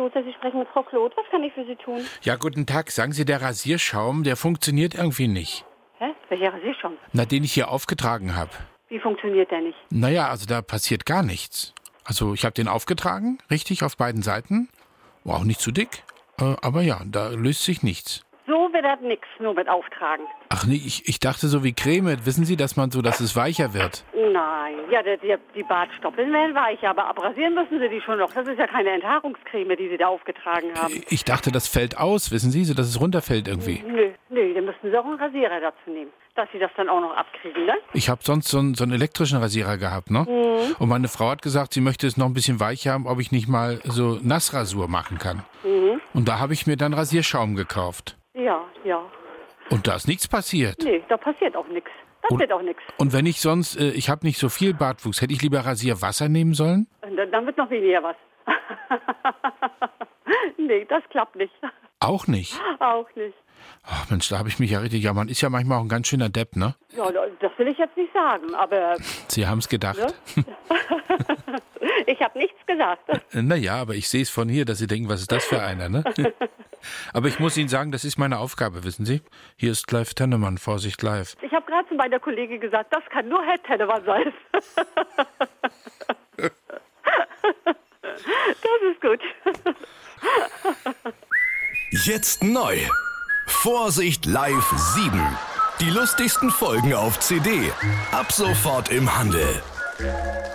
Klose, Sie sprechen mit Frau Kloth. Was kann ich für Sie tun? Ja, guten Tag. Sagen Sie, der Rasierschaum, der funktioniert irgendwie nicht. Hä? Welcher Rasierschaum? Na, den ich hier aufgetragen habe. Wie funktioniert der nicht? Naja, also da passiert gar nichts. Also ich habe den aufgetragen, richtig, auf beiden Seiten. War auch nicht zu dick. Aber ja, da löst sich nichts. So wird das nix, nur mit Auftragen. Ach nee, ich dachte so wie Creme. Wissen Sie, dass es weicher wird? Nein, ja, die Bartstoppeln werden weich, aber abrasieren müssen Sie die schon noch. Das ist ja keine Enthaarungscreme, die Sie da aufgetragen haben. Ich dachte, das fällt aus, wissen Sie, so dass es runterfällt irgendwie. Nö, dann müssten Sie auch einen Rasierer dazu nehmen, dass Sie das dann auch noch abkriegen, ne? Ich habe sonst so einen elektrischen Rasierer gehabt, ne? Mhm. Und meine Frau hat gesagt, sie möchte es noch ein bisschen weicher haben, ob ich nicht mal so Nassrasur machen kann. Mhm. Und da habe ich mir dann Rasierschaum gekauft. Ja. Und da ist nichts passiert. Nee, da passiert auch nichts. Das wird auch nichts. Und wenn ich sonst, ich habe nicht so viel Bartwuchs, hätte ich lieber Rasierwasser nehmen sollen? Dann wird noch weniger was. Nee, das klappt nicht. Auch nicht. Auch nicht. Ach Mensch, da habe ich mich ja richtig, ja, man ist ja manchmal auch ein ganz schöner Depp, ne? Ja, das will ich jetzt nicht sagen, aber... Sie haben es gedacht. Ne? Ich habe nichts gesagt. Naja, aber ich sehe es von hier, dass Sie denken, was ist das für einer, ne? Aber ich muss Ihnen sagen, das ist meine Aufgabe, wissen Sie? Hier ist Clive Tennemann, Vorsicht live. Ich habe gerade zu meiner Kollegin gesagt, das kann nur Herr Tennemann sein. Das ist gut. Jetzt neu. Vorsicht live 7. Die lustigsten Folgen auf CD. Ab sofort im Handel.